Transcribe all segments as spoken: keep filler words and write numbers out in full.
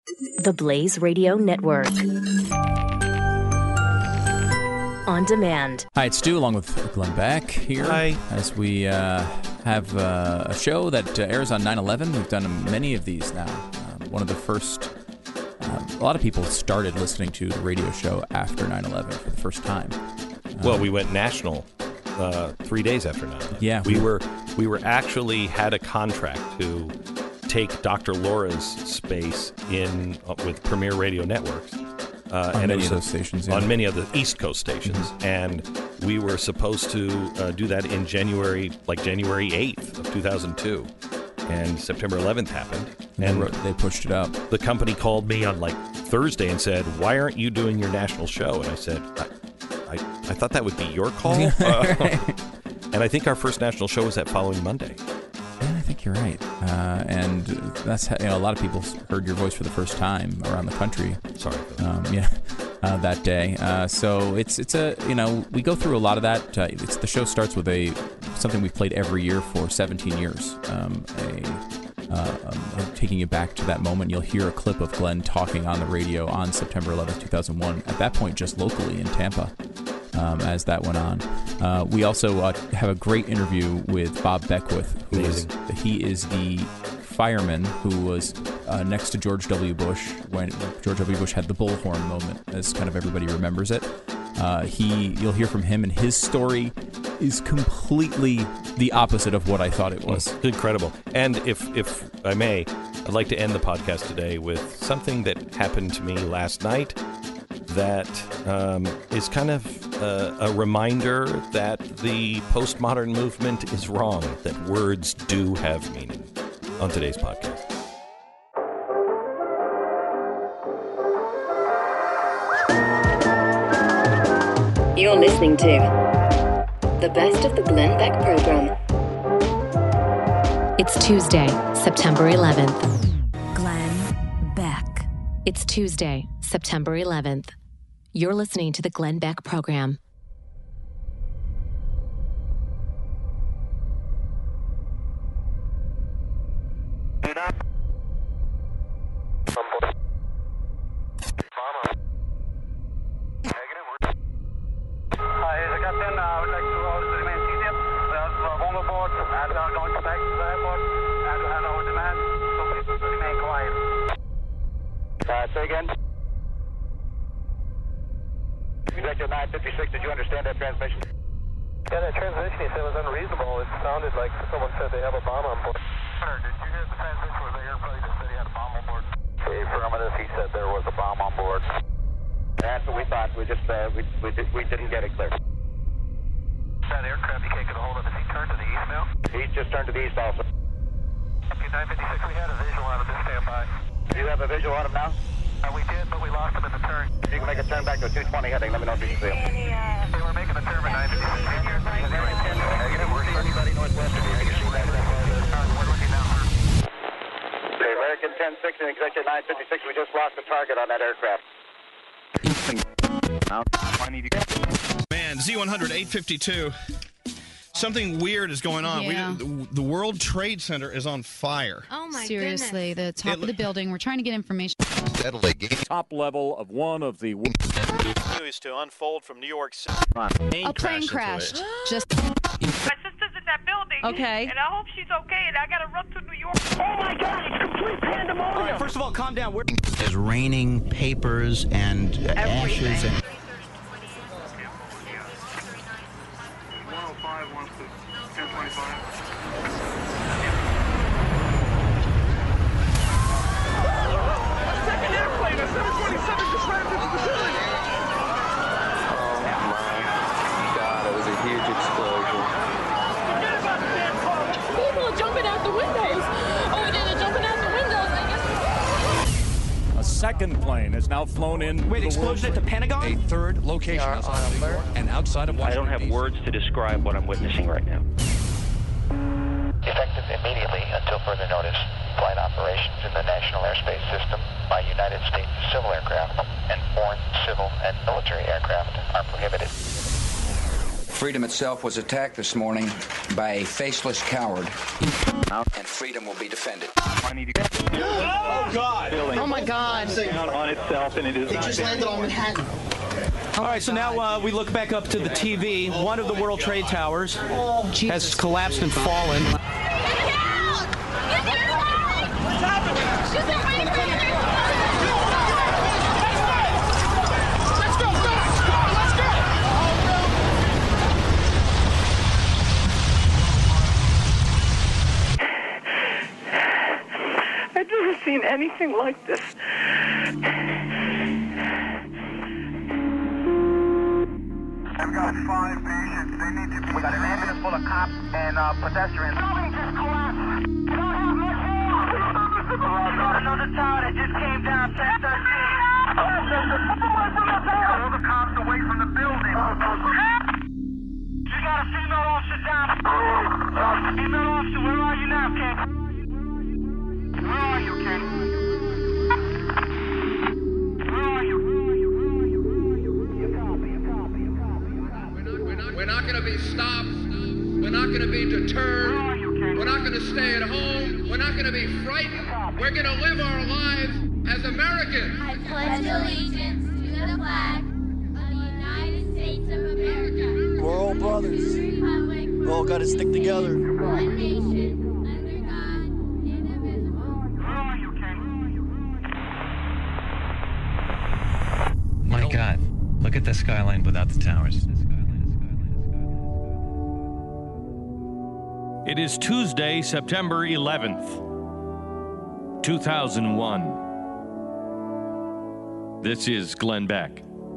The Blaze Radio Network. On demand. Hi, it's Stu, along with Glenn Beck here. Hi. As we uh, have uh, a show that uh, airs on nine eleven. We've done many of these now. Um, one of the first, um, a lot of people started listening to the radio show after nine eleven for the first time. Um, well, we went national uh, three days after nine eleven. Yeah. We were, we were actually had a contract to take Doctor Laura's space in uh, with Premier Radio Networks. Uh, on and many it was of those stations, yeah. On many of the East Coast stations. Mm-hmm. And we were supposed to uh, do that in January, like January eighth of two thousand two. And September eleventh happened. And, and they, wrote, they pushed it up. The company called me on like Thursday and said, "Why aren't you doing your national show?" And I said, I, I, I thought that would be your call. uh, and I think our first national show was that following Monday. Yeah, I think you're right. Uh, and that's how, you know, a lot of people heard your voice for the first time around the country. Sorry. Um, yeah, uh, that day. Uh, so it's it's a you know we go through a lot of that. Uh, it's the show starts with a something we've played every year for seventeen years. Um, a uh, um, taking you back to that moment, you'll hear a clip of Glenn talking on the radio on September eleventh, two thousand one. At that point, just locally in Tampa. Um, as that went on. Uh, we also uh, have a great interview with Bob Beckwith, who is, he is the fireman who was uh, next to George W. Bush when George W. Bush had the bullhorn moment, as kind of everybody remembers it. Uh, he, you'll hear from him, and his story is completely the opposite of what I thought it was. Incredible. And if, if I may, I'd like to end the podcast today with something that happened to me last night that um, is kind of uh, a reminder that the postmodern movement is wrong, that words do have meaning, on today's podcast. You're listening to the best of the Glenn Beck program. It's Tuesday, September eleventh. Glenn Beck. It's Tuesday, September eleventh. You're listening to the Glenn Beck program. Say again. Executive nine fifty-six, did you understand that transmission? Yeah, that transmission he said was unreasonable. It sounded like someone said they have a bomb on board. Sir, did you hear the transmission where the airplane that said he had a bomb on board? Affirmative, he said there was a bomb on board. That's what we thought. We just, uh, we, we, did, we didn't get it clear. That aircraft you can't get a hold of, has he turned to the east now? He's just turned to the east also. Okay, nine fifty-six, we had a visual on him, just stand by. Do you have a visual on him now? Uh, we did, but we lost him in the turn. If you can make a turn back to a two twenty heading, let me know if you can see him. They were making a turn at nine fifty-six. Negative, we're anybody northwest of you. You can see that. We're looking now, sir. Okay, American ten six and Executive nine fifty-six, we just lost the target on that aircraft. Man, Z one hundred, eight fifty-two. Something weird is going on. Yeah. We, the World Trade Center is on fire. Oh, my Seriously, goodness. The top It, of the building. We're trying to get information. Top level of one of the news to unfold from New York City. A plane crashed. Just. My sister's in that building. Okay. And I hope she's okay. And I gotta run to New York. Oh my God! It's complete pandemonium. All right, first of all, calm down. We're- There's raining papers and uh, ashes and. second plane has now flown in. Wait, explosion at the Pentagon? A third location outside of New York and outside of Washington. I don't have words to describe what I'm witnessing right now. Effective immediately until further notice, flight operations in the National Airspace System by United States civil aircraft and foreign civil and military aircraft are prohibited. Freedom itself was attacked this morning by a faceless coward, and freedom will be defended. Oh, God. Oh, my God. On itself, and it is It just landed on Manhattan. All right, so now uh, we look back up to the T V. One of the World Trade Towers has collapsed and fallen. I've never seen anything like this. I've got five patients. They need to be... We got an ambulance full of cops and uh, pedestrians. Building just collapsed. We don't have much more. We got another tower that just came down, ten thirteen. All the cops away from the building. You got a female officer down. Female officer, where are you now, King? Where are you, King? Where are you? We're not going to be stopped. We're not going to be deterred. We're not going to stay at home. We're not going to be frightened. We're going to live our lives as Americans. I pledge allegiance to the flag of the United States of America. We're all brothers. We all got to stick together. One nation, under God, indivisible. My God, look at the skyline without the towers. It is Tuesday, September eleventh, two thousand one. This is Glenn Beck.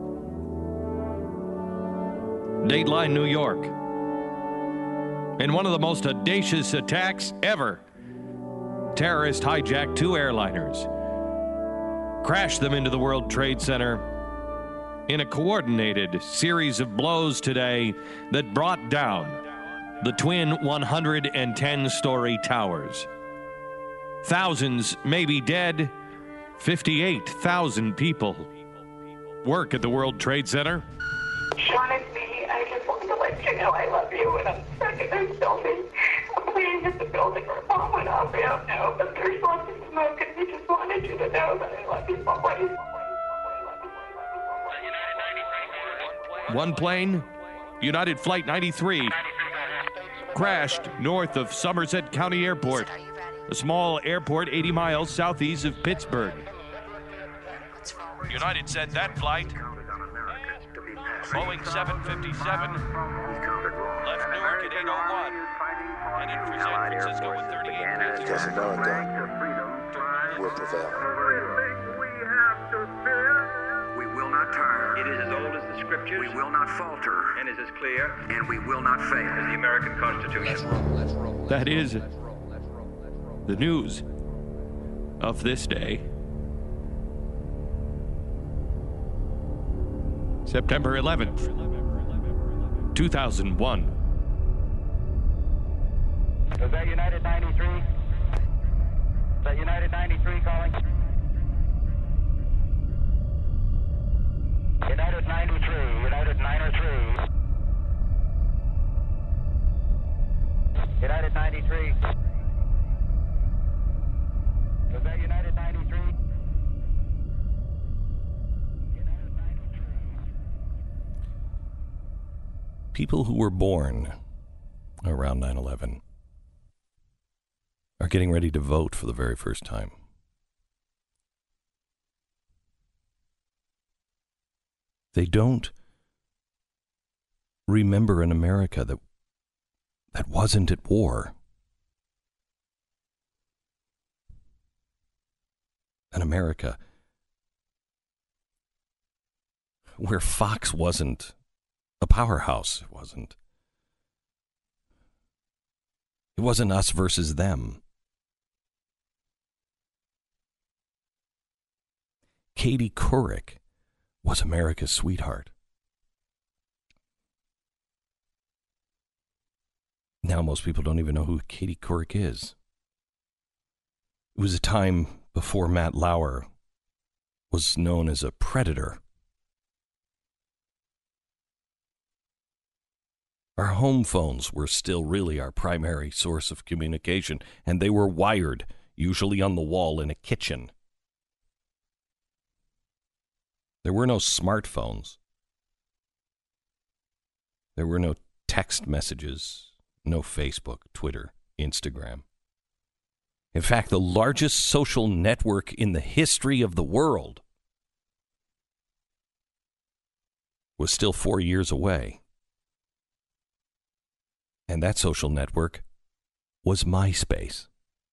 Dateline, New York. In one of the most audacious attacks ever, terrorists hijacked two airliners, crashed them into the World Trade Center in a coordinated series of blows today that brought down the twin one hundred ten story towers. Thousands may be dead. fifty-eight thousand people work at the World Trade Center. Sean, it's me. I just wanted to let you know I love you, and I'm stuck in this building. I'm waiting at the building where Mom went off. I don't know, but there's lots of smoke, and we just wanted you to know that I love you always. One plane, United Flight ninety-three, crashed north of Somerset County Airport, a small airport eighty miles southeast of Pittsburgh. United said that flight, Boeing seven fifty-seven, left Newark at eight oh one, headed for San Francisco with thirty-eight passengers. Just know that will prevail. We will not turn. It is as old as the scriptures. We will not falter. And is as clear. And we will not fail. As the American Constitution. Let's roll, let's roll. That is the news of this day, September eleventh, two thousand one. Is that United ninety-three? Is that United ninety-three calling? United ninety-three, United nine oh three. United ninety-three. Was that United ninety-three? United ninety-three. People who were born around nine eleven are getting ready to vote for the very first time. They don't remember an America that that wasn't at war. An America where Fox wasn't a powerhouse. It wasn't. It wasn't us versus them. Katie Couric was America's sweetheart. Now most people don't even know who Katie Couric is. It was a time before Matt Lauer was known as a predator. Our home phones were still really our primary source of communication, and they were wired, usually on the wall in a kitchen. There were no smartphones. There were no text messages, no Facebook, Twitter, Instagram. In fact, the largest social network in the history of the world was still four years away. And that social network was MySpace.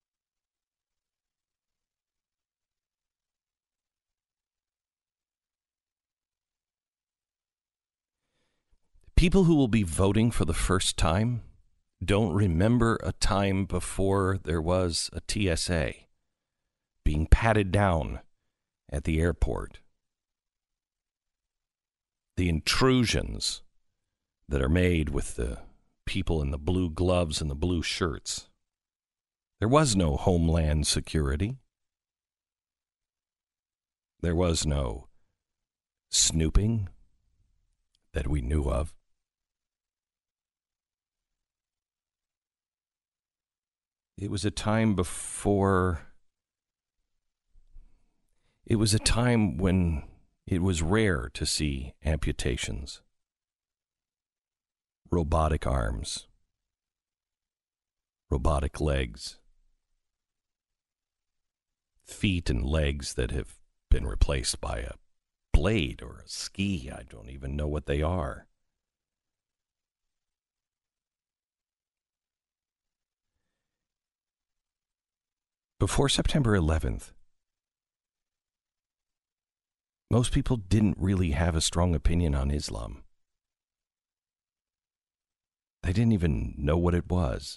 People who will be voting for the first time don't remember a time before there was a T S A being patted down at the airport. The intrusions that are made with the people in the blue gloves and the blue shirts. There was no Homeland Security. There was no snooping that we knew of. It was a time before, it was a time when it was rare to see amputations, robotic arms, robotic legs, feet and legs that have been replaced by a blade or a ski. I don't even know what they are. Before September eleventh, most people didn't really have a strong opinion on Islam. They didn't even know what it was.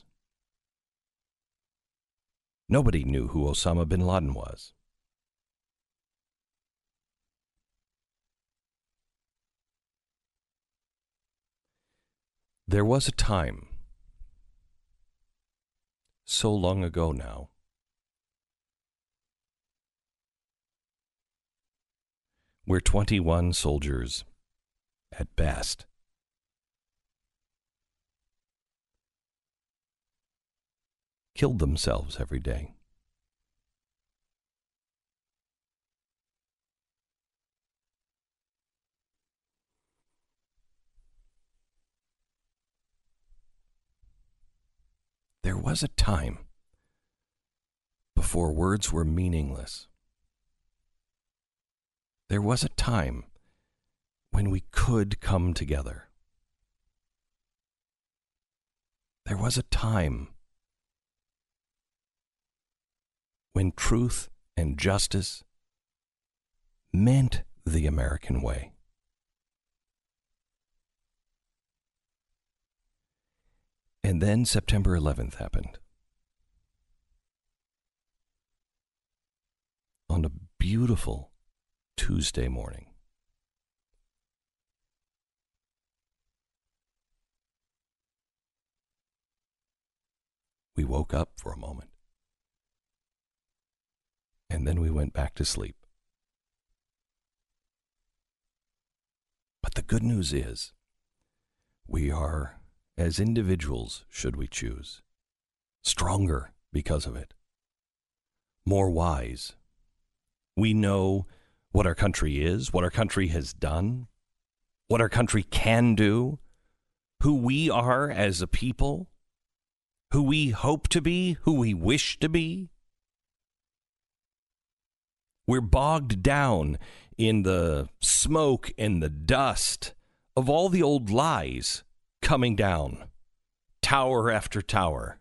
Nobody knew who Osama bin Laden was. There was a time, so long ago now, where twenty-one soldiers, at best, killed themselves every day. There was a time before words were meaningless. There was a time when we could come together. There was a time when truth and justice meant the American way. And then September eleventh happened. On a beautiful Tuesday morning. We woke up for a moment. And then we went back to sleep. But the good news is, we are, as individuals, should we choose, stronger because of it, more wise. We know what our country is, what our country has done, what our country can do, who we are as a people, who we hope to be, who we wish to be. We're bogged down in the smoke and the dust of all the old lies coming down, tower after tower.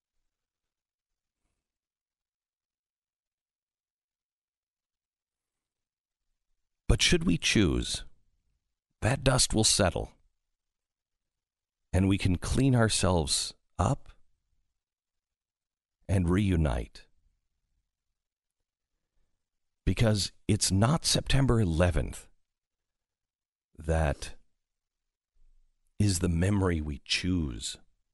But should we choose, that dust will settle, and we can clean ourselves up and reunite. Because it's not September eleventh that is the memory we choose.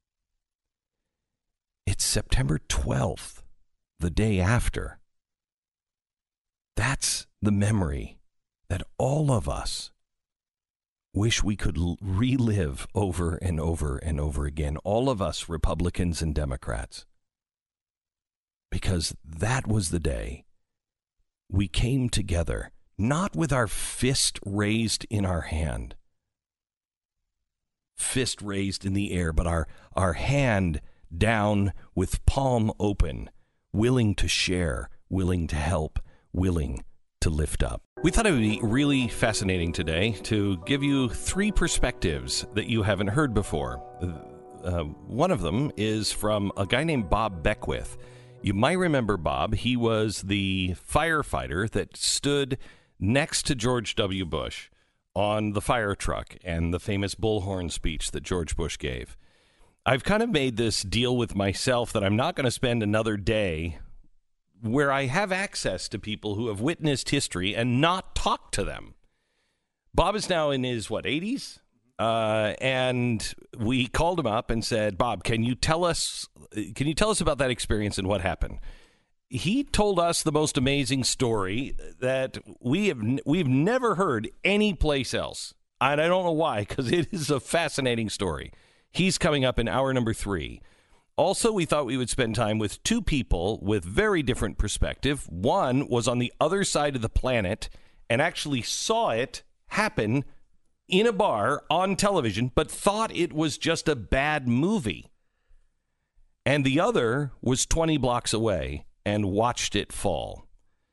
It's September twelfth, the day after. That's the memory that all of us wish we could l- relive over and over and over again, all of us Republicans and Democrats. Because that was the day we came together, not with our fist raised in our hand, fist raised in the air, but our, our hand down with palm open, willing to share, willing to help, willing to lift up. We thought it would be really fascinating today to give you three perspectives that you haven't heard before. Uh, one of them is from a guy named Bob Beckwith. You might remember Bob. He was the firefighter that stood next to George W. Bush on the fire truck and the famous bullhorn speech that George Bush gave. I've kind of made this deal with myself that I'm not going to spend another day where I have access to people who have witnessed history and not talk to them. Bob is now in his, what, eighties? Uh, and we called him up and said, Bob, can you tell us, can you tell us about that experience and what happened? He told us the most amazing story that we have, we've never heard anyplace else. And I don't know why, because it is a fascinating story. He's coming up in hour number three. Also, we thought we would spend time with two people with very different perspective. One was on the other side of the planet and actually saw it happen in a bar on television, but thought it was just a bad movie. And the other was twenty blocks away and watched it fall.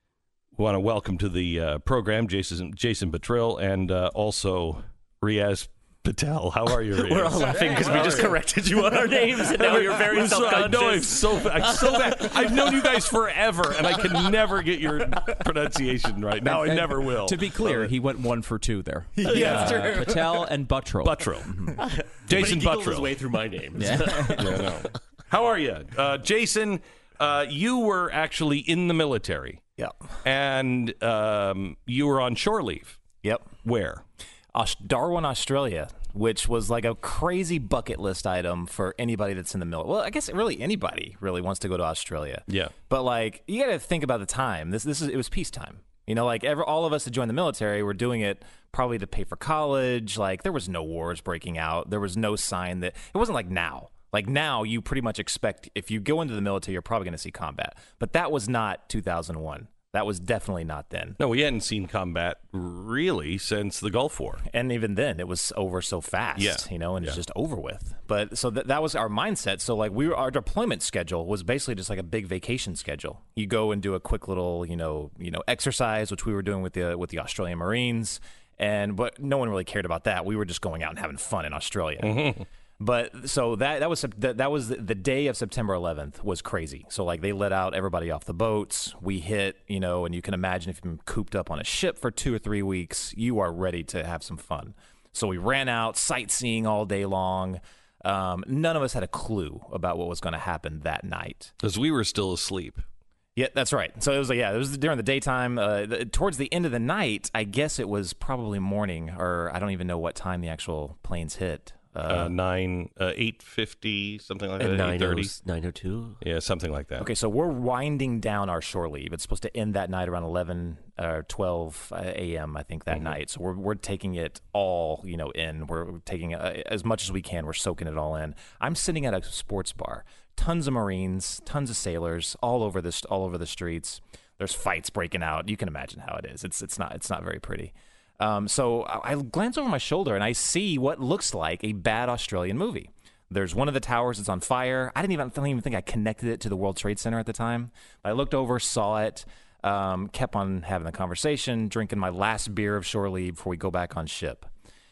We want to welcome to the uh, program Jason Jason Buttrill and uh, also Riaz Patel. How are you, Riaz? We're all laughing because we just corrected you on our names, and now you're very self-conscious. I know, I'm so, I'm so bad. I've known you guys forever, and I can never get your pronunciation right. Now I never will. To be clear, he went one for two there. Yeah, uh, Patel and Buttrill. Buttrill. Mm-hmm. Jason Buttrill. His way through my names. Yeah. yeah, no. How are you? Uh, Jason, uh, you were actually in the military. Yep. And um, you were on shore leave. Yep. Where? Darwin, Australia, which was like a crazy bucket list item for anybody that's in the military. Well, I guess really anybody really wants to go to Australia. Yeah. But like, you got to think about the time. This this is it was peacetime. You know, like ever, all of us that joined the military were doing it probably to pay for college. Like there was no wars breaking out. There was no sign that it wasn't like now. Like now, you pretty much expect if you go into the military, you're probably going to see combat. But that was not two thousand one. That was definitely not then. No, we hadn't seen combat really since the Gulf War. And even then, it was over so fast, yeah. you know, and yeah. it's just over with. But so th- that was our mindset. So like we were, our deployment schedule was basically just like a big vacation schedule. You go and do a quick little, you know, you know, exercise, which we were doing with the with the Australian Marines. And but no one really cared about that. We were just going out and having fun in Australia. Mm-hmm. But so that that was that, that was the day of September eleventh was crazy. So like they let out everybody off the boats. We hit, you know, and you can imagine if you've been cooped up on a ship for two or three weeks, you are ready to have some fun. So we ran out sightseeing all day long. Um, none of us had a clue about what was going to happen that night because we were still asleep. Yeah, that's right. So it was like, yeah, it was during the daytime. Uh, the, towards the end of the night, I guess it was probably morning, or I don't even know what time the actual planes hit. Uh, uh, nine, uh, eight fifty, something like that. Eight thirty, nine oh two. Yeah, something like that. Okay, so we're winding down our shore leave. It's supposed to end that night around eleven or twelve a.m. I think that mm-hmm. night. So we're we're taking it all, you know, in. We're taking uh, as much as we can. We're soaking it all in. I'm sitting at a sports bar. Tons of Marines, tons of sailors, all over this, all over the streets. There's fights breaking out. You can imagine how it is. It's it's not it's not very pretty. Um, so I, I glance over my shoulder and I see what looks like a bad Australian movie. There's one of the towers that's on fire. I didn't even, I don't even think I connected it to the World Trade Center at the time. I looked over, saw it, um, kept on having the conversation, drinking my last beer of shore leave before we go back on ship.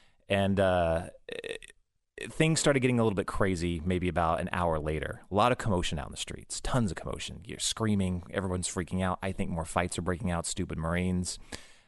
And uh, it, things started getting a little bit crazy maybe about an hour later. A lot of commotion out in the streets, tons of commotion. You're screaming, everyone's freaking out. I think more fights are breaking out, stupid Marines.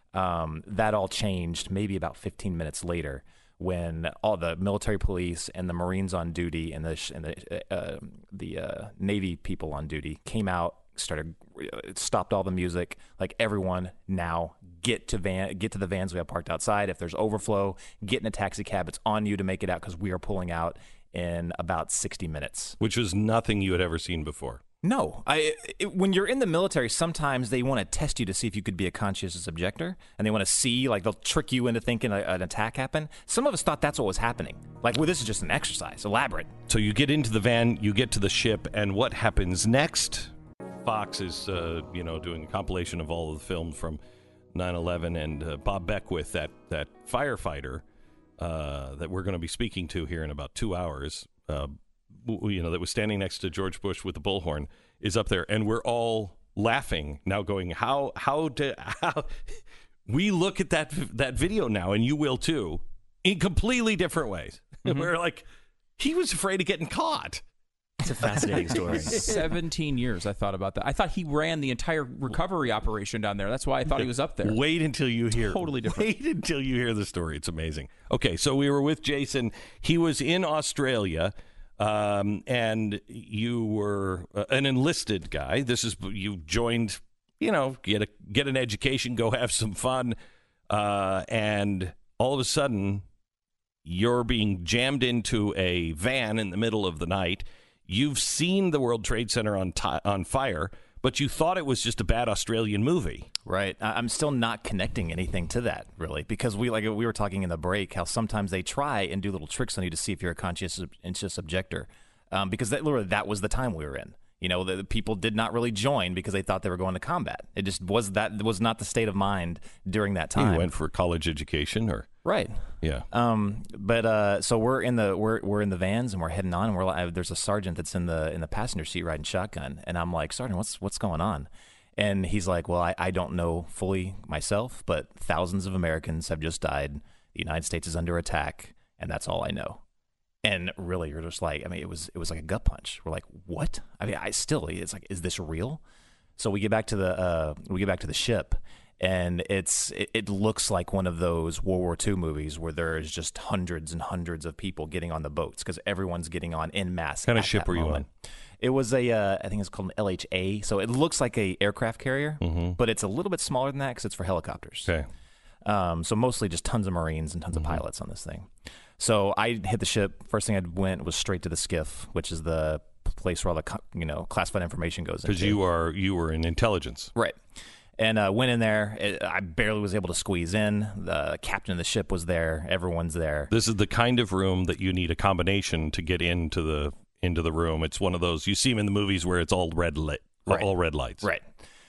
Um, that all changed maybe about fifteen minutes later when all the military police and the Marines on duty and the and the uh, the uh, Navy people on duty came out, started stopped all the music. Like everyone now get to van get to the vans we have parked outside. If there's overflow, get in a taxi cab. It's on you to make it out because we are pulling out in about sixty minutes. Which was nothing you had ever seen before. No, I. It, when you're in the military, sometimes they want to test you to see if you could be a conscientious objector, and they want to see, like, they'll trick you into thinking a, an attack happened. Some of us thought that's what was happening. Like, well, this is just an exercise, elaborate. So you get into the van, you get to the ship, and what happens next? Fox is, uh, you know, doing a compilation of all of the films from nine eleven, and uh, Bob Beckwith, that that firefighter uh, that we're going to be speaking to here in about two hours. Uh, you know, that was standing next to George Bush with the bullhorn, is up there, and we're all laughing now, going, how how to how we look at that that video now, and you will too, in completely different ways. Mm-hmm. We're like, he was afraid of getting caught. It's a fascinating story. seventeen years I thought about that. I thought he ran the entire recovery operation down there. That's why I thought he was up there. Wait until you hear. Totally different. Wait until you hear the story. It's amazing. Okay, so we were with Jason. He was in Australia. Um, and you were uh, an enlisted guy. This is, you joined, you know, get a get an education, go have some fun, uh, and all of a sudden, you're being jammed into a van in the middle of the night. You've seen the World Trade Center on t- on fire, but you thought it was just a bad Australian movie. Right. I'm still not connecting anything to that, really, because we like we were talking in the break how sometimes they try and do little tricks on you to see if you're a conscientious objector, um, because that, literally, that was the time we were in. You know, the, the people did not really join because they thought they were going to combat. It just was that was not the state of mind during that time. You went for college education, or right? Yeah. Um. But uh. So we're in the we're we're in the vans and we're heading on. And we're like, there's a sergeant that's in the in the passenger seat riding shotgun, and I'm like, Sergeant, what's what's going on? And he's like, well, I, I don't know fully myself, but thousands of Americans have just died. The United States is under attack, and that's all I know. And really, you're just like, I mean, it was it was like a gut punch. We're like, what? I mean, I still, it's like, is this real? So we get back to the uh, we get back to the ship, and it's it, it looks like one of those World War Two movies where there is just hundreds and hundreds of people getting on the boats because everyone's getting on en masse. What kind of ship were you on? It was a, uh, I think it's called an L H A. So it looks like a aircraft carrier, mm-hmm. but it's a little bit smaller than that because it's for helicopters. Okay. Um, so mostly just tons of Marines and tons mm-hmm. of pilots on this thing. So I hit the ship. First thing I went was straight to the skiff, which is the place where all the you know classified information goes into. Because you are you were in intelligence, right? And uh, went in there. It, I barely was able to squeeze in. The captain of the ship was there. Everyone's there. This is the kind of room that you need a combination to get into the into the room. It's one of those you see them in the movies where it's all red lit, right. all red lights, right?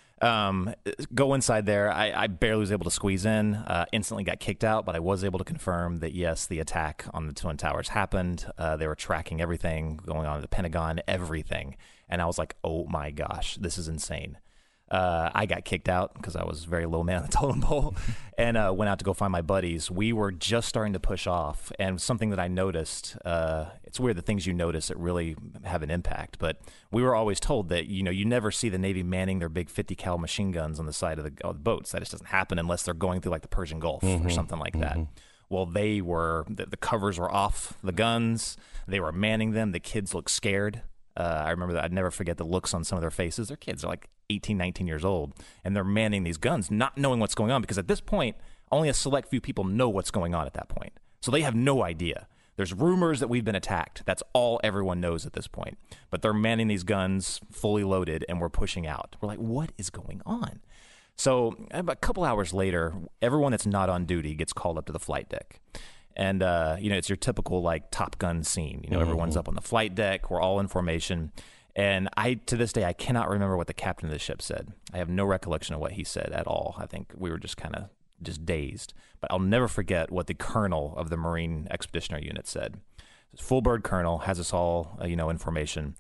Um, go inside there. I, I barely was able to squeeze in. Uh, instantly got kicked out, but I was able to confirm that yes, the attack on the Twin Towers happened. Uh, they were tracking everything going on at the Pentagon, everything, and I was like, oh my gosh, this is insane. Uh, I got kicked out because I was very low man on the totem pole, and uh, went out to go find my buddies. We were just starting to push off, and something that I noticed, uh, it's weird the things you notice that really have an impact, but we were always told that, you know, you never see the Navy manning their big fifty cal machine guns on the side of the, of the boats. That just doesn't happen unless they're going through like the Persian Gulf mm-hmm. or something like mm-hmm. that. Well, they were, the, the covers were off the guns. They were manning them. The kids looked scared. Uh, I remember that. I'd never forget the looks on some of their faces. Their kids are like eighteen, nineteen years old, and they're manning these guns, not knowing what's going on, because at this point, only a select few people know what's going on at that point. So they have no idea. There's rumors that we've been attacked. That's all everyone knows at this point. But they're manning these guns, fully loaded, and we're pushing out. We're like, what is going on? So a couple hours later, everyone that's not on duty gets called up to the flight deck. And, uh, you know, it's your typical, like, Top Gun scene. You know, mm-hmm. everyone's up on the flight deck. We're all in formation. And I, to this day, I cannot remember what the captain of the ship said. I have no recollection of what he said at all. I think we were just kind of just dazed. But I'll never forget what the colonel of the Marine Expeditionary Unit said. Full bird colonel has us all, uh, you know, in formation.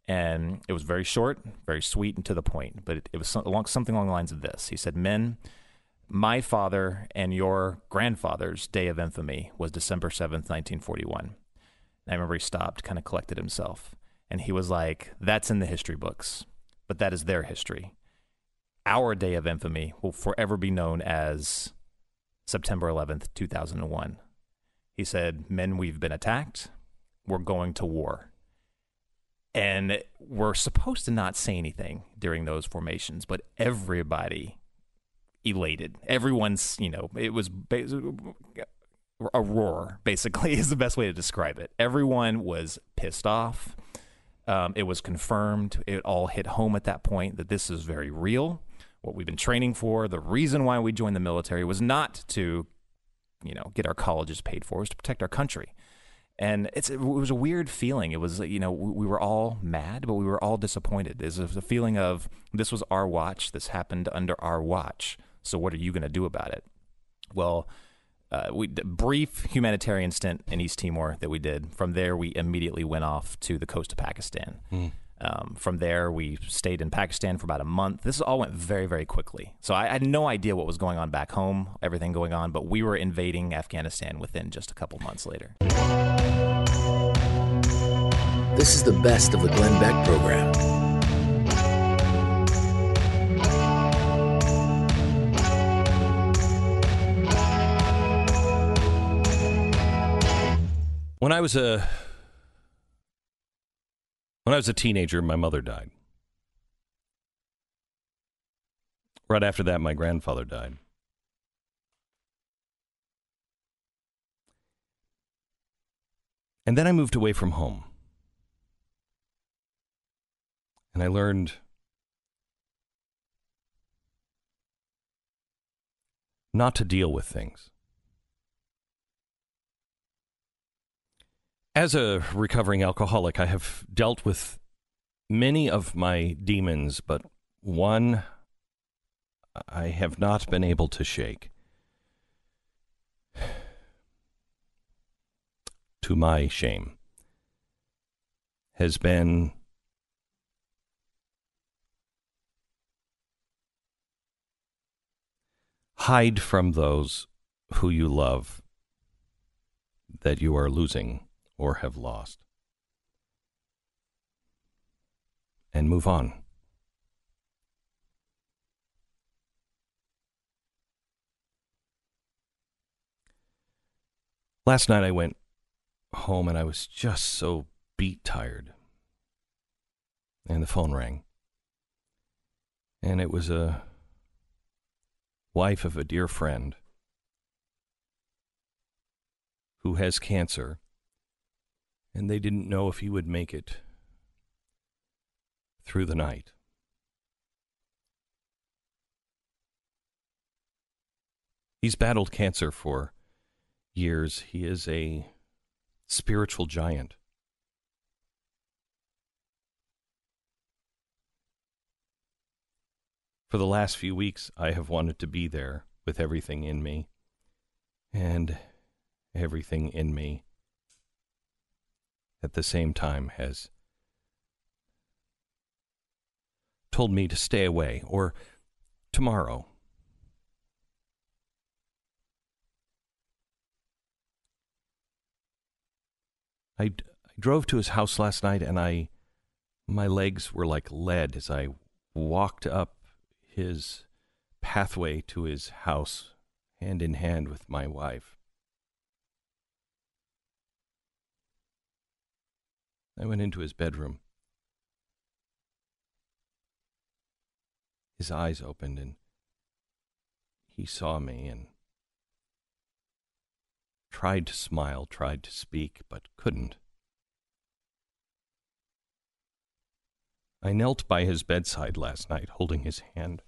And it was very short, very sweet, and to the point. But it, it was some, along, something along the lines of this. He said, men, my father and your grandfather's day of infamy was December seventh, nineteen forty-one. And I remember he stopped, kind of collected himself. And he was like, that's in the history books, but that is their history. Our day of infamy will forever be known as September eleventh, two thousand one. He said, men, we've been attacked. We're going to war. And we're supposed to not say anything during those formations, but everybody elated. Everyone's, you know, it was a roar, basically, is the best way to describe it. Everyone was pissed off. Um, it was confirmed. It all hit home at that point that this is very real. What we've been training for, the reason why we joined the military was not to, you know, get our colleges paid for, it was to protect our country. And it's, it was a weird feeling. It was, you know, we were all mad, but we were all disappointed. There's a, a feeling of this was our watch. This happened under our watch. So what are you going to do about it? Well, uh, we the brief humanitarian stint in East Timor that we did. From there, we immediately went off to the coast of Pakistan. Mm. Um, from there, we stayed in Pakistan for about a month. This all went very, very quickly. So I, I had no idea what was going on back home, everything going on, but we were invading Afghanistan within just a couple months later. This is the best of the Glenn Beck program. When I was a when I was a teenager, my mother died. Right after that, my grandfather died. And then I moved away from home. And I learned not to deal with things. As a recovering alcoholic, I have dealt with many of my demons, but one I have not been able to shake. To my shame, has been hide from those who you love that you are losing or have lost, and move on. Last night I went home and I was just so beat tired, and the phone rang, and it was a wife of a dear friend who has cancer, and they didn't know if he would make it through the night. He's battled cancer for years. He is a spiritual giant. For the last few weeks, I have wanted to be there with everything in me, and everything in me at the same time has told me to stay away, or tomorrow. I, I drove to his house last night, and I, my legs were like lead as I walked up his pathway to his house, hand in hand with my wife. I went into his bedroom. His eyes opened, and he saw me and tried to smile, tried to speak, but couldn't. I knelt by his bedside last night, holding his hand.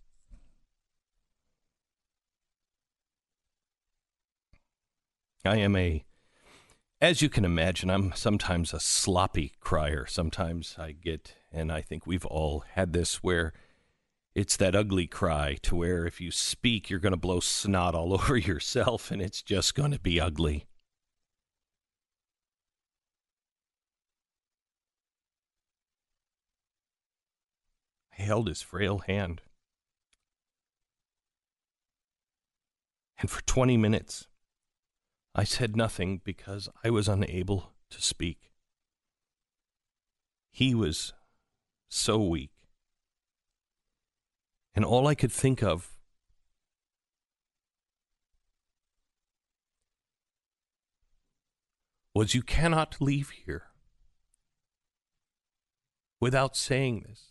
I am a, as you can imagine, I'm sometimes a sloppy crier. Sometimes I get, and I think we've all had this, where it's that ugly cry to where if you speak, you're going to blow snot all over yourself, and it's just going to be ugly. I held his frail hand. And for twenty minutes, I said nothing because I was unable to speak. He was so weak. And all I could think of was, you cannot leave here without saying this.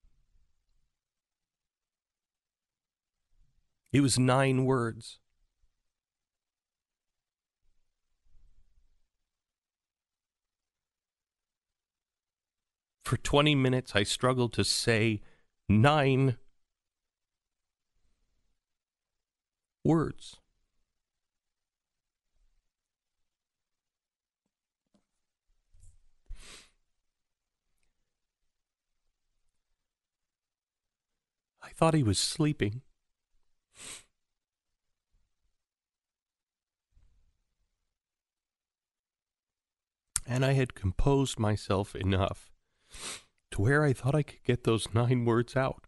It was nine words. For twenty minutes, I struggled to say nine words. I thought he was sleeping. And I had composed myself enough to where I thought I could get those nine words out.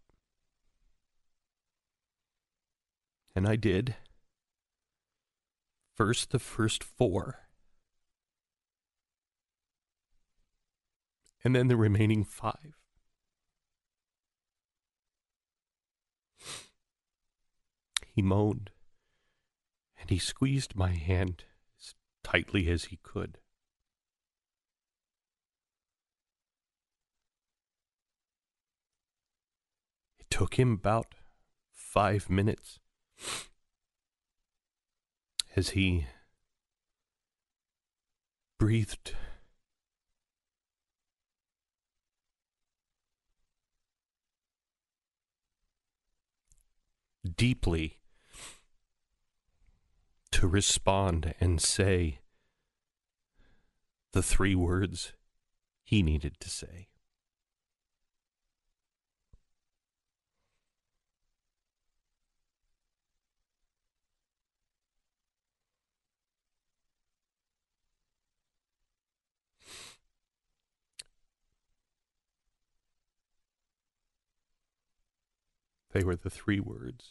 And I did. First, the first four. And then the remaining five. He moaned, and he squeezed my hand as tightly as he could. It took him about five minutes as he breathed deeply to respond and say the three words he needed to say. They were the three words.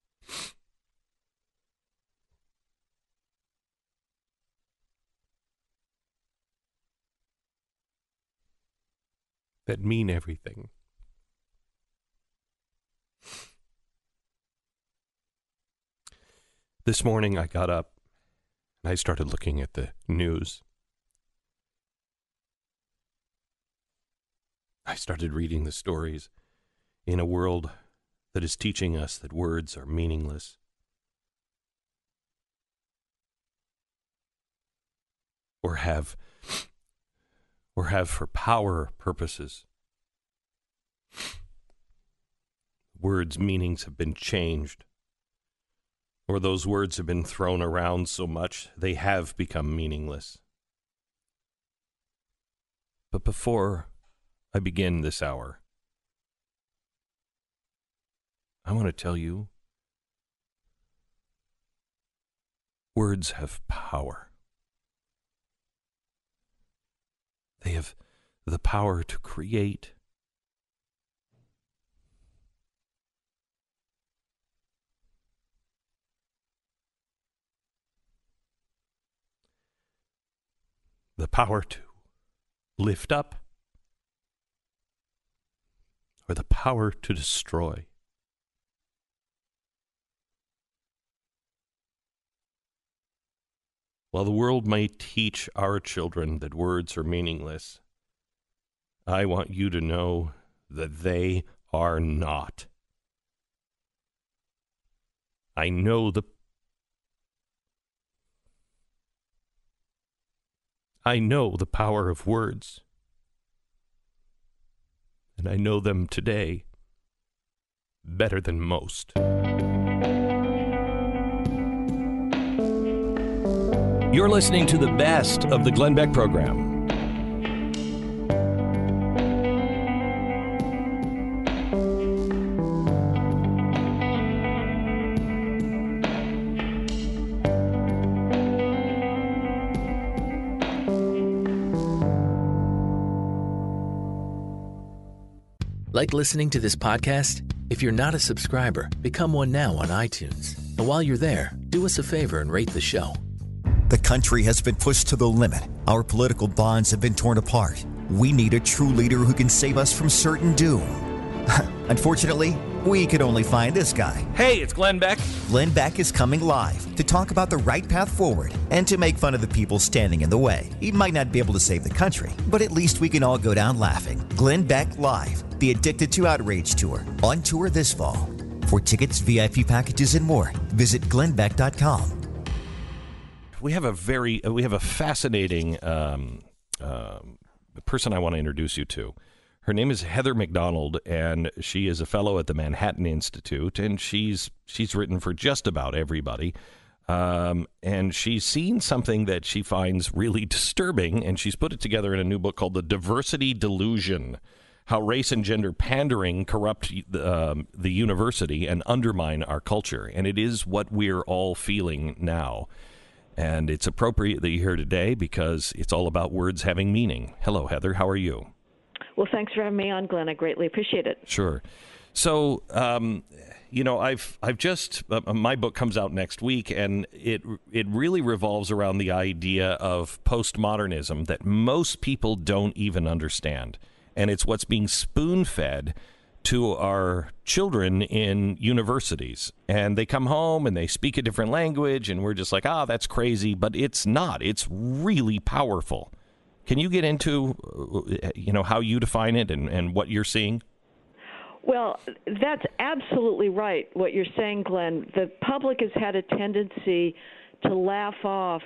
That mean everything. This morning I got up and I started looking at the news. I started reading the stories in a world that is teaching us that words are meaningless. Or have, or have for power purposes. Words' meanings have been changed. Or those words have been thrown around so much they have become meaningless. But before I begin this hour, I want to tell you, words have power. They have the power to create. The power to lift up, or the power to destroy. While the world may teach our children that words are meaningless, I want you to know that they are not. I know the I know the power of words, and I know them today better than most. You're listening to the best of the Glenn Beck program. Like listening to this podcast? If you're not a subscriber, become one now on iTunes. And while you're there, do us a favor and rate the show. The country has been pushed to the limit. Our political bonds have been torn apart. We need a true leader who can save us from certain doom. Unfortunately, we could only find this guy. Hey, it's Glenn Beck. Glenn Beck is coming live to talk about the right path forward and to make fun of the people standing in the way. He might not be able to save the country, but at least we can all go down laughing. Glenn Beck Live, the Addicted to Outrage Tour, on tour this fall. For tickets, V I P packages, and more, visit glenn beck dot com. We have a very, uh, we have a fascinating um, um, person I want to introduce you to. Her name is Heather McDonald, and she is a fellow at the Manhattan Institute, and she's she's written for just about everybody. Um, and she's seen something that she finds really disturbing, and she's put it together in a new book called The Diversity Delusion: How Race and Gender Pandering Corrupt um, the University and Undermine Our Culture. And it is what we're all feeling now. And it's appropriate that you're here today because it's all about words having meaning. Hello, Heather. How are you? Well, thanks for having me on, Glenn. I greatly appreciate it. Sure. So, um, you know, I've I've just uh, my book comes out next week, and it it really revolves around the idea of postmodernism that most people don't even understand, and it's what's being spoon-fed to our children in universities. And they come home and they speak a different language, and we're just like, ah, that's crazy, but it's not. It's really powerful. Can you get into, you know, how you define it and, and what you're seeing? Well, that's absolutely right, what you're saying, Glenn. The public has had a tendency to laugh off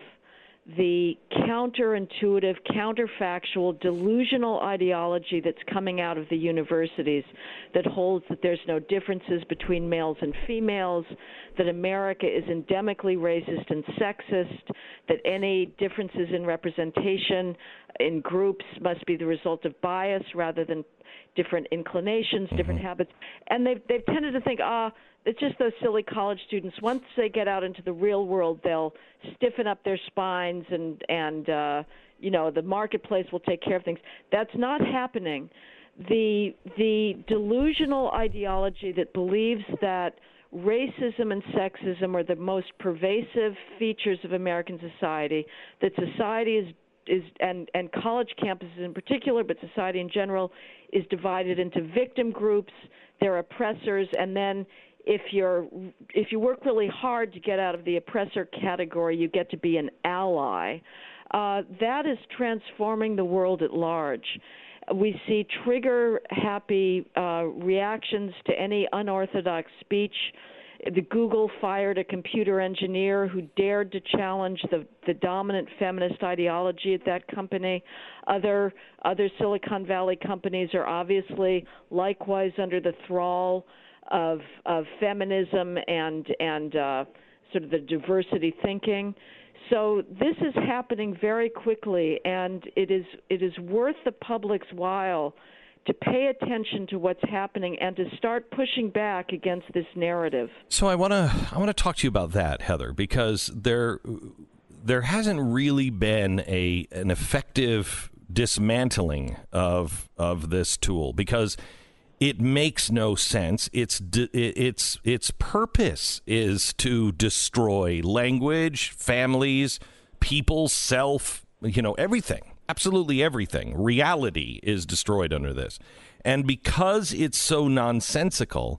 the counterintuitive, counterfactual, delusional ideology that's coming out of the universities that holds that there's no differences between males and females, that America is endemically racist and sexist, that any differences in representation in groups must be the result of bias rather than different inclinations, different mm-hmm. habits. And they've, they've tended to think, ah, it's just those silly college students. Once they get out into the real world, they'll stiffen up their spines and, and uh, you know, the marketplace will take care of things. That's not happening. The, the delusional ideology that believes that racism and sexism are the most pervasive features of American society, that society is is and, and college campuses in particular, but society in general, is divided into victim groups, they're oppressors, and then if you're if you work really hard to get out of the oppressor category, you get to be an ally. Uh, that is transforming the world at large. We see trigger-happy uh, reactions to any unorthodox speech. The Google fired a computer engineer who dared to challenge the, the dominant feminist ideology at that company. Other other Silicon Valley companies are obviously likewise under the thrall of of feminism and and uh, sort of the diversity thinking. So this is happening very quickly, and it is it is worth the public's while to pay attention to what's happening and to start pushing back against this narrative. So I want to I want to talk to you about that, Heather, because there there hasn't really been a an effective dismantling of of this tool because it makes no sense. Its its its purpose is to destroy language, families, people, self, you know, everything. Absolutely everything. Reality is destroyed under this. And because it's so nonsensical,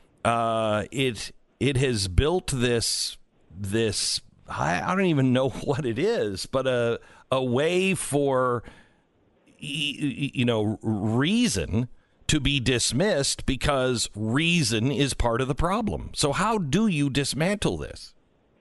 uh, it it has built this, this I, I don't even know what it is, but a, a way for, you know, reason to be dismissed because reason is part of the problem. So how do you dismantle this?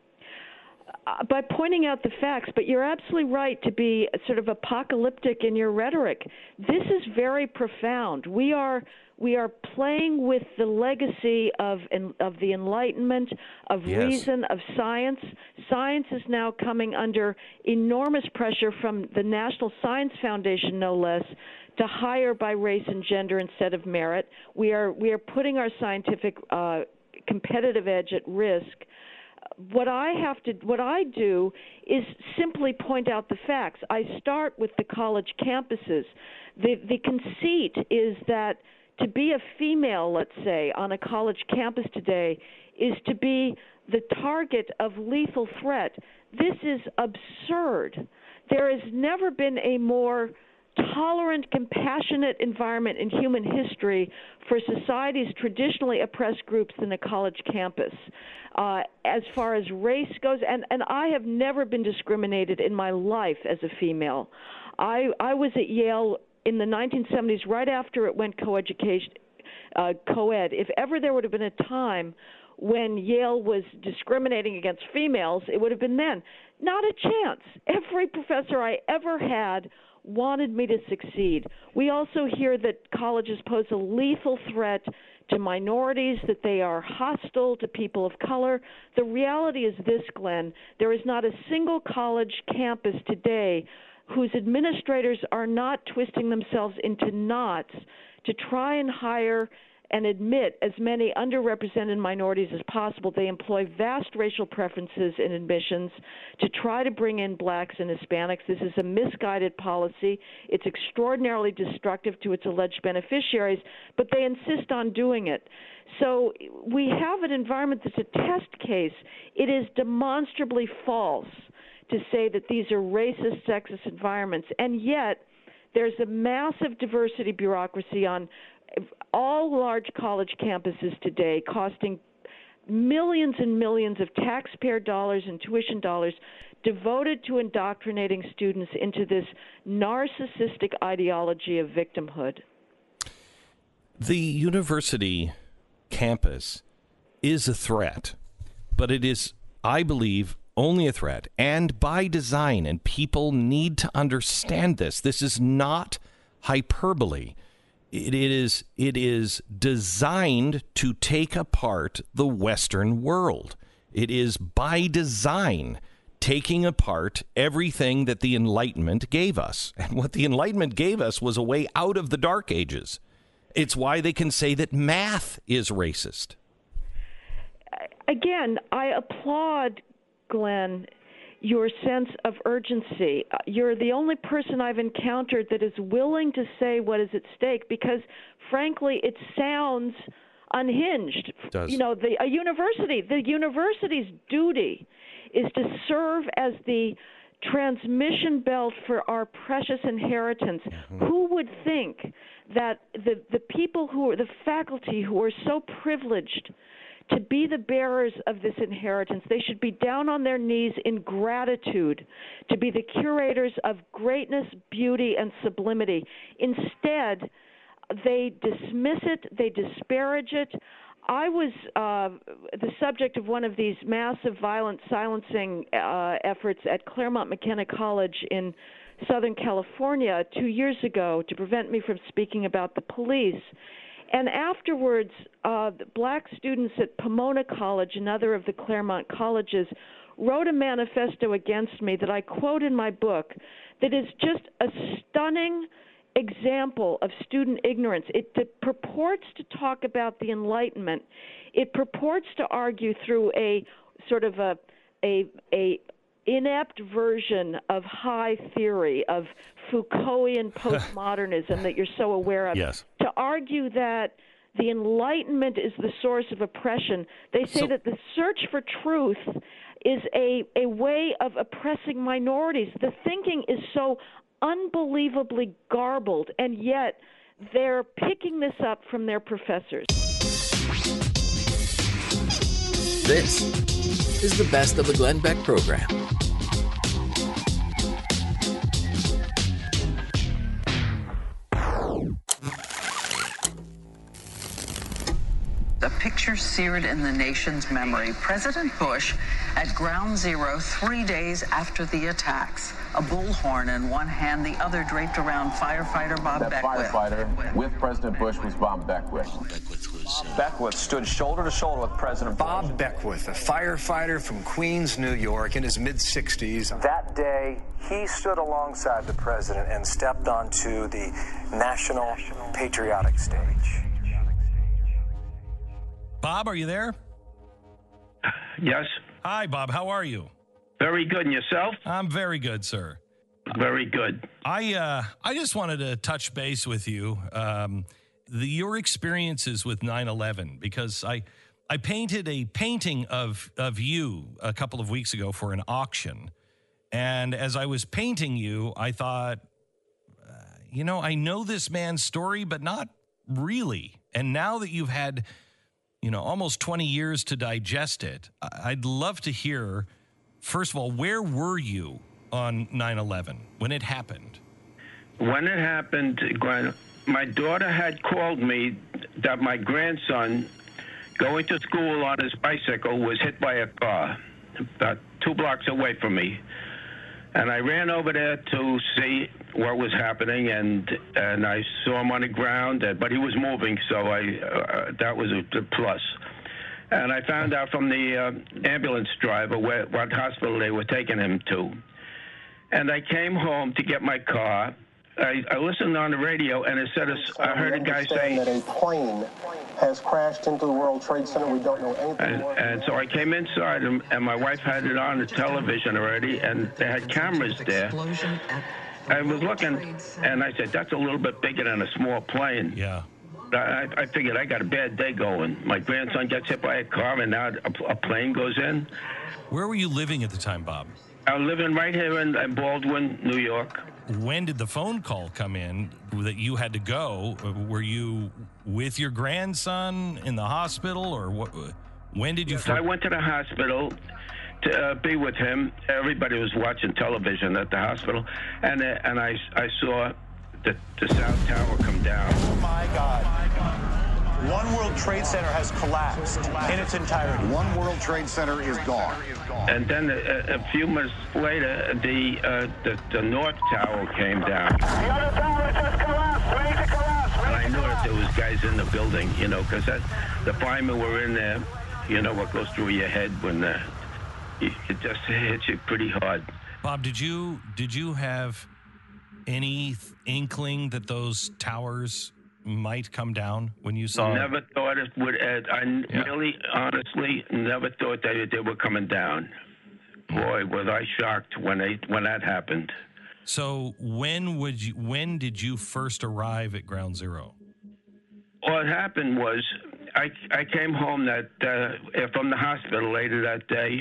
Uh, by pointing out the facts, but you're absolutely right to be sort of apocalyptic in your rhetoric. This is very profound. We are we are playing with the legacy of of the Enlightenment, of yes. reason, of science. Science is now coming under enormous pressure from the National Science Foundation, no less, to hire by race and gender instead of merit. We are we are putting our scientific uh, competitive edge at risk. What I have to, what I do is simply point out the facts. I start with the college campuses. The the conceit is that to be a female, let's say, on a college campus today is to be the target of lethal threat. This is absurd. There has never been a more tolerant, compassionate environment in human history for society's traditionally oppressed groups than a college campus. Uh, as far as race goes, and, and I have never been discriminated in my life as a female. I, I was at Yale in the nineteen seventies, right after it went co-education, uh, co-ed. If ever there would have been a time when Yale was discriminating against females, it would have been then. Not a chance. Every professor I ever had wanted me to succeed. We also hear that colleges pose a lethal threat to minorities, that they are hostile to people of color. The reality is this, Glenn. There is not a single college campus today whose administrators are not twisting themselves into knots to try and hire and admit as many underrepresented minorities as possible. They employ vast racial preferences in admissions to try to bring in blacks and Hispanics. This is a misguided policy. It's extraordinarily destructive to its alleged beneficiaries, but they insist on doing it. So we have an environment that's a test case. It is demonstrably false to say that these are racist, sexist environments, and yet there's a massive diversity bureaucracy on all large college campuses today, costing millions and millions of taxpayer dollars and tuition dollars devoted to indoctrinating students into this narcissistic ideology of victimhood. The university campus is a threat, but it is, I believe, only a threat, and by design, and people need to understand this. This is not hyperbole. It is it is designed to take apart the Western world. It is by design taking apart everything that the Enlightenment gave us. And what the Enlightenment gave us was a way out of the Dark Ages. It's why they can say that math is racist. Again, I applaud, Glenn, your sense of urgency. You're the only person I've encountered that is willing to say what is at stake because, frankly, it sounds unhinged. It does. You know, the, a university, the university's duty is to serve as the transmission belt for our precious inheritance. Mm-hmm. Who would think that the, the people who are, the faculty who are so privileged to be the bearers of this inheritance, they should be down on their knees in gratitude to be the curators of greatness, beauty, and sublimity. Instead, they dismiss it, they disparage it. I was uh, the subject of one of these massive violent silencing uh, efforts at Claremont McKenna College in Southern California two years ago to prevent me from speaking about the police. And afterwards, uh, black students at Pomona College, another of the Claremont colleges, wrote a manifesto against me that I quote in my book that is just a stunning example of student ignorance. It, it purports to talk about the Enlightenment. It purports to argue through a sort of a a, a inept version of high theory, of Foucaultian postmodernism that you're so aware of. Yes. To argue that the Enlightenment is the source of oppression. They say So- that the search for truth is a, a way of oppressing minorities. The thinking is so unbelievably garbled, and yet they're picking this up from their professors. This is the Best of the Glenn Beck program. A picture seared in the nation's memory. President Bush at Ground Zero three days after the attacks. A bullhorn in one hand, the other draped around firefighter Bob that Beckwith. firefighter with President Bush was Bob Beckwith. Beckwith stood shoulder to shoulder with President Bob Bush. Beckwith, a firefighter from Queens, New York, in his mid-sixties. That day, he stood alongside the president and stepped onto the national patriotic stage. Bob, are you there? Yes. Hi, Bob. How are you? Very good. And yourself? I'm very good, sir. Very good. I uh, I just wanted to touch base with you, um, the, your experiences with nine eleven, because I I painted a painting of of you a couple of weeks ago for an auction, and as I was painting you, I thought, uh, you know, I know this man's story, but not really. And now that you've had, you know, almost twenty years to digest it, I'd love to hear, first of all, where were you on nine eleven when it happened? When it happened, Glenn, my daughter had called me that my grandson, going to school on his bicycle, was hit by a car about two blocks away from me. And I ran over there to see what was happening, and and I saw him on the ground, uh, but he was moving, so I uh, that was a, a plus. And I found out from the uh, ambulance driver where, what hospital they were taking him to. And I came home to get my car. I, I listened on the radio, and it said, I heard a guy say that a plane has crashed into the World Trade Center. We don't know anything and, more. And so I came inside, and, and my wife had it on the television already, and they had cameras there. I was looking, and I said, that's a little bit bigger than a small plane. Yeah. I, I figured I got a bad day going. My grandson gets hit by a car, and now a, a plane goes in. Where were you living at the time, Bob? I was living right here in Baldwin, New York. When did the phone call come in that you had to go? Were you with your grandson in the hospital, or what? When did you? Yes, I went to the hospital to uh, be with him. Everybody was watching television at the hospital, and uh, and I I saw the the South Tower come down. Oh my God! One World Trade Center has collapsed in its entirety. One World Trade Center is gone. And then a, a few minutes later, the, uh, the the North Tower came down. The other tower just collapsed. We need to collapse. And I knew that there was guys in the building, you know, because the firemen were in there. You know what goes through your head when uh, it just hits you pretty hard. Bob, did you did you have any inkling that those towers might come down when you saw? Never thought it would. Uh, I yeah. really, honestly, never thought that they were coming down. Boy, was I shocked when they when that happened. So when would you? When did you first arrive at Ground Zero? What happened was I I came home that uh, from the hospital later that day.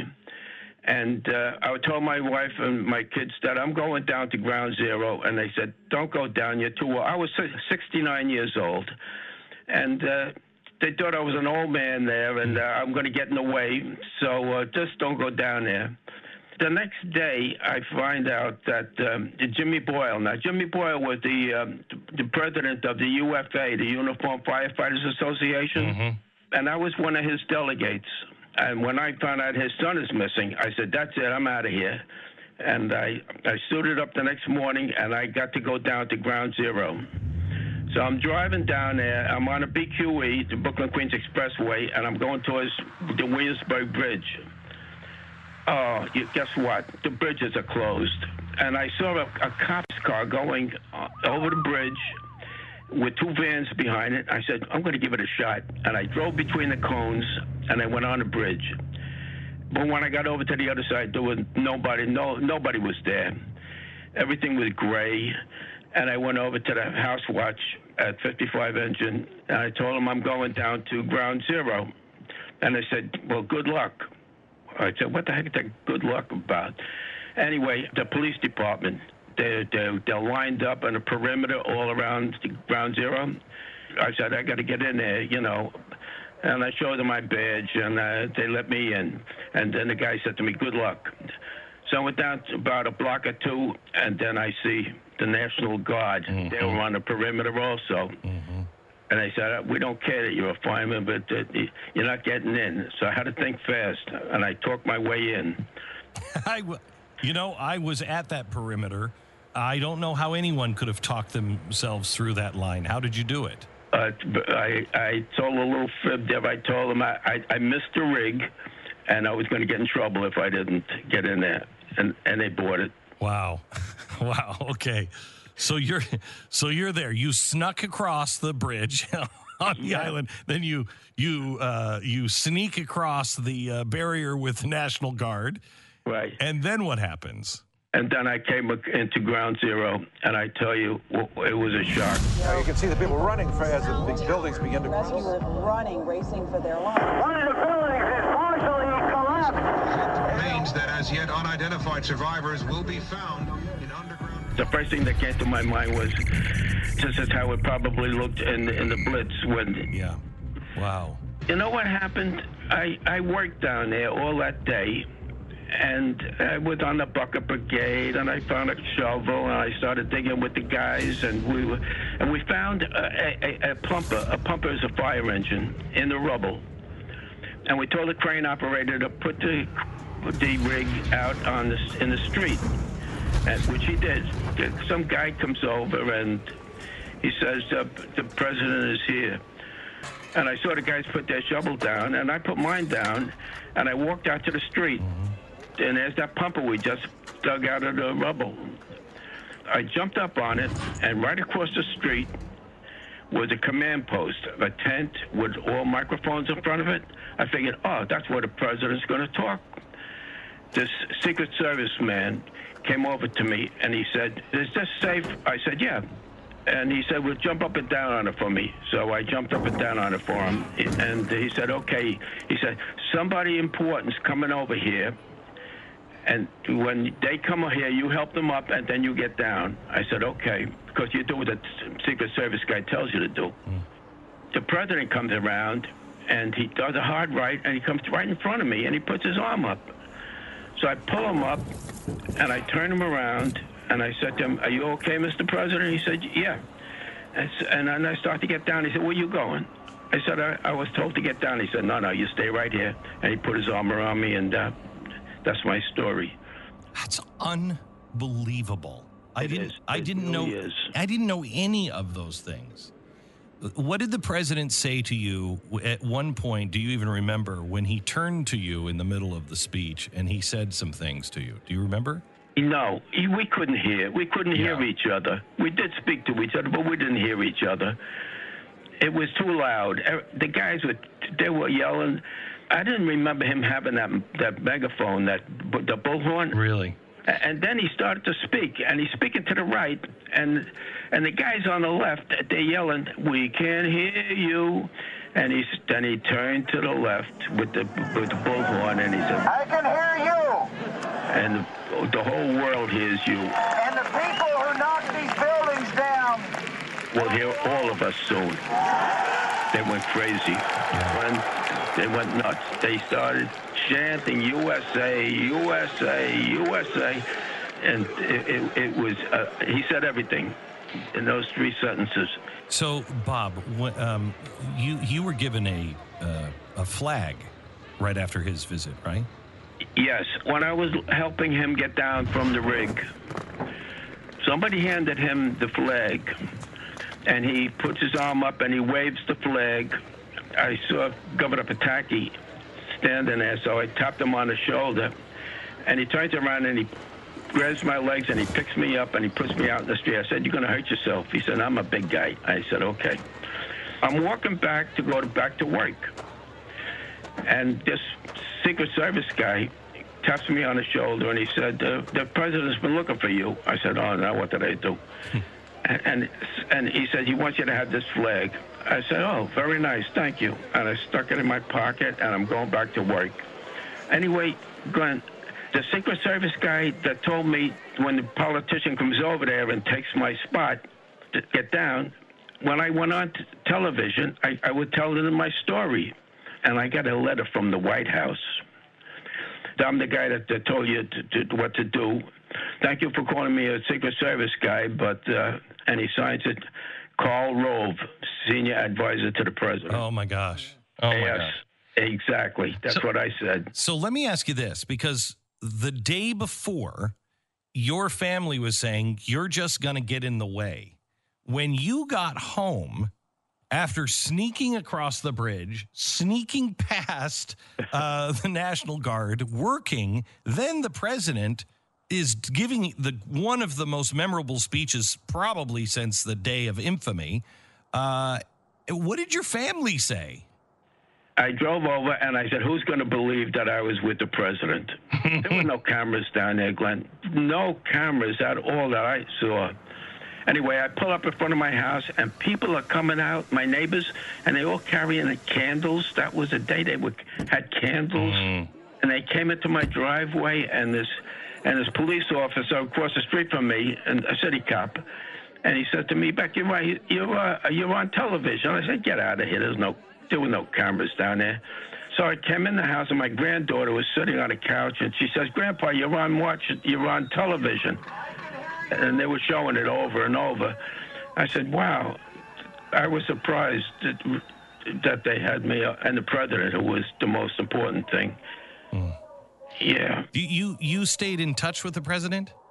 And uh, I told my wife and my kids that I'm going down to Ground Zero, and they said, "Don't go down. You're too old." I was sixty-nine years old, and uh, they thought I was an old man there, and uh, I'm going to get in the way. So uh, just don't go down there. The next day, I find out that um, Jimmy Boyle. Now, Jimmy Boyle was the um, the president of the U F A, the Uniformed Firefighters Association, mm-hmm. and I was one of his delegates. And when I found out his son is missing, I said, that's it, I'm out of here. And I, I suited up the next morning, and I got to go down to Ground Zero. So I'm driving down there. I'm on a B Q E, the Brooklyn Queens Expressway, and I'm going towards the Williamsburg Bridge. Oh, you, guess what? The bridges are closed. And I saw a, a cop's car going uh, over the bridge with two vans behind it. I said, I'm going to give it a shot. And I drove between the cones, and I went on the bridge. But when I got over to the other side, there was nobody. No, nobody was there. Everything was gray. And I went over to the house watch at fifty-five Engine, and I told him I'm going down to Ground Zero. And they said, well, good luck. I said, what the heck is that good luck about? Anyway, the police department, They're, they're, they're lined up on a perimeter all around Ground Zero. I said, I got to get in there, you know. And I showed them my badge, and uh, they let me in. And then the guy said to me, good luck. So I went down to about a block or two, and then I see the National Guard. Mm-hmm. They were on the perimeter also. Mm-hmm. And they said, we don't care that you're a fireman, but uh, you're not getting in. So I had to think fast, and I talked my way in. I w- you know, I was at that perimeter. I don't know how anyone could have talked themselves through that line. How did you do it? Uh, I, I told a little fib there. I told them I, I, I missed the rig, and I was going to get in trouble if I didn't get in there, and, and they bought it. Wow, wow. Okay, so you're so you're there. You snuck across the bridge on the yeah. island. Then you you uh, you sneak across the uh, barrier with the National Guard. Right. And then what happens? And then I came into Ground Zero, and I tell you, it was a shock. Now you can see the people running as the buildings begin to crumble. Rescuers running, racing for their lives. One of the buildings is partially collapsed. Remains that as yet unidentified survivors will be found in underground. The first thing that came to my mind was, this is how it probably looked in, in the Blitz when... Yeah. Wow. You know what happened? I, I worked down there all that day. And I was on the bucket brigade, and I found a shovel, and I started digging with the guys, and we were, and we found a, a, a plumper. A plumper is a fire engine in the rubble, and we told the crane operator to put the the rig out on the in the street, and, which he did. some guy comes over and he says, uh, the president is here. And I saw the guys put their shovel down, and I put mine down, and I walked out to the street. Mm-hmm. And there's that pumper we just dug out of the rubble. I jumped up on it, and right across the street was a command post, a tent with all microphones in front of it. I figured, oh, that's where the president's going to talk. This Secret Service man came over to me, and he said, is this safe? I said, yeah. And he said, well, jump up and down on it for me. So I jumped up and down on it for him. And he said, okay. He said, somebody important's coming over here. And when they come here, you help them up, and then you get down. I said, okay, because you do what the Secret Service guy tells you to do. Mm. The president comes around, and he does a hard right, and he comes right in front of me, and he puts his arm up. So I pull him up, and I turn him around, and I said to him, are you okay, Mister President? He said, yeah. And then I start to get down. He said, where are you going? I said, I, I was told to get down. He said, no, no, you stay right here. And he put his arm around me, and uh, that's my story. That's unbelievable. I It didn't. is. I It didn't really know. is. I didn't know any of those things. What did the president say to you at one point? Do you even remember when he turned to you in the middle of the speech and he said some things to you? Do you remember? No, he- we couldn't hear. We couldn't hear each other. We did speak to each other, but we didn't hear each other. It was too loud. Er, The guys were, they were yelling. I didn't remember him having that that megaphone, that the bullhorn. Really? A- And then he started to speak, and he's speaking to the right, and and the guys on the left, they're yelling, "We can't hear you." And he's then he turned to the left with the with the bullhorn, and he said, I can hear you. and the whole world hears you. And the people who knock these buildings down. Will hear all of us soon. They went crazy. When they went nuts. They started chanting U S A, U S A, U S A, and it, it, it was. Uh, he said everything in those three sentences. So, Bob, wh- um, you you were given a uh, a flag right after his visit, right? Yes, when I was helping him get down from the rig, somebody handed him the flag, and he puts his arm up and he waves the flag. I saw Governor Pataki standing there, so I tapped him on the shoulder, and he turns around and he grabs my legs and he picks me up and he puts me out in the street. I said, you're going to hurt yourself. He said, I'm a big guy. I said, okay. I'm walking back to go to, back to work, and this Secret Service guy taps me on the shoulder and he said, uh, the president's been looking for you. I said, oh, no, what did I do? and, and and he said, he wants you to have this flag. I said, oh, very nice, thank you. And I stuck it in my pocket, and I'm going back to work. Anyway, Glenn, the Secret Service guy that told me when the politician comes over there and takes my spot to get down, when I went on to television, I, I would tell them my story. And I got a letter from the White House. I'm the guy that, that told you to, to, what to do. Thank you for calling me a Secret Service guy, but, uh, and he signs it, Karl Rove, Senior Advisor to the President. Oh, my gosh. Oh, my yes, gosh. exactly. That's So- what I said. So let me ask you this, because the day before, your family was saying you're just going to get in the way. When you got home, after sneaking across the bridge, sneaking past uh, the National Guard, working, then the president is giving the one of the most memorable speeches probably since the day of infamy. Uh, what did your family say? I drove over and I said, who's going to believe that I was with the president? There were no cameras down there, Glenn. No cameras at all that I saw. Anyway, I pull up in front of my house, and people are coming out, my neighbors, and they all carrying the candles. That was the day they would, had candles. Mm. And they came into my driveway, and this and this police officer across the street from me, and a city cop, and he said to me, Beck, you're, right, you're, uh, you're on television. I said, get out of here. There's no, there were no cameras down there. So I came in the house, and my granddaughter was sitting on a couch, and she says, Grandpa, you're on watch, you're on television. And they were showing it over and over. I said, wow. I was surprised that, that they had me and the president, who was the most important thing. Mm. Yeah. You, you you stayed in touch with the president?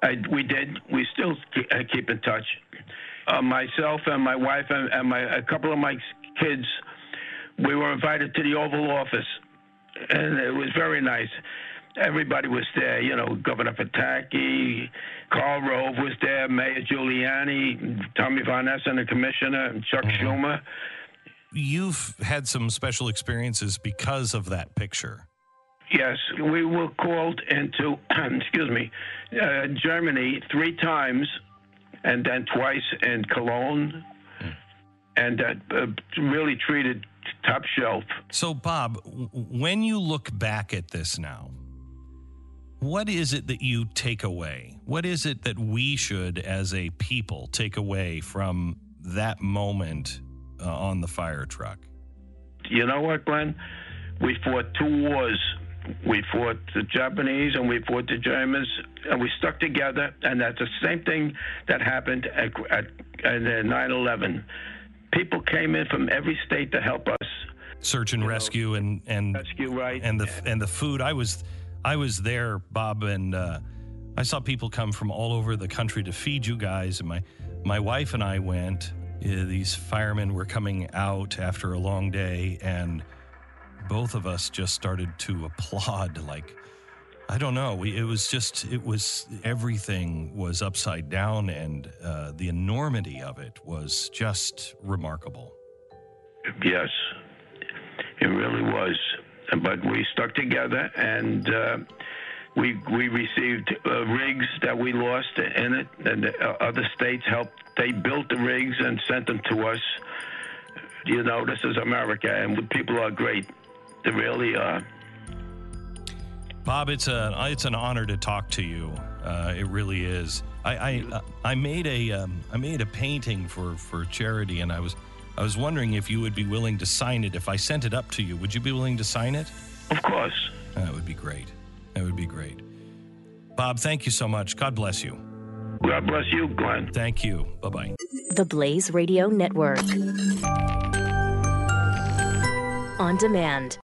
I, we did. We still keep, uh, keep in touch. Uh, myself and my wife and, and my a couple of my kids, we were invited to the Oval Office, and it was very nice. Everybody was there, you know, Governor Pataki, Karl Rove was there, Mayor Giuliani, Tommy Von Essen, the commissioner, and Chuck mm-hmm. Schumer. You've had some special experiences because of that picture. Yes, we were called into, excuse me, uh, Germany three times, and then twice in Cologne, and uh, uh, really treated top shelf. So, Bob, w- when you look back at this now, what is it that you take away? What is it that we should, as a people, take away from that moment uh, on the fire truck? You know what, Glenn? We fought two wars. We fought the Japanese and we fought the Germans, and we stuck together, and that's the same thing that happened at, at, at nine eleven. People came in from every state to help us. Search and rescue know, and, and rescue, right. and the and the food. I was I was there, Bob, and uh, I saw people come from all over the country to feed you guys. And my my wife and I went. Uh, these firemen were coming out after a long day, and both of us just started to applaud. Like, I don't know. We, it was just, it was, everything was upside down, and uh, the enormity of it was just remarkable. Yes, it really was. But we stuck together, and uh, we we received uh, rigs that we lost in it, and uh, other states helped. They built the rigs and sent them to us. You know, this is America, and the people are great. They really are. Bob, it's a it's an honor to talk to you. Uh, it really is. I I, uh, I made a um, I made a painting for, for charity, and I was I was wondering if you would be willing to sign it. If I sent it up to you, would you be willing to sign it? Of course. That would be great. That would be great. Bob, thank you so much. God bless you. God bless you, Glenn. Thank you. Bye bye. The Blaze Radio Network. On demand.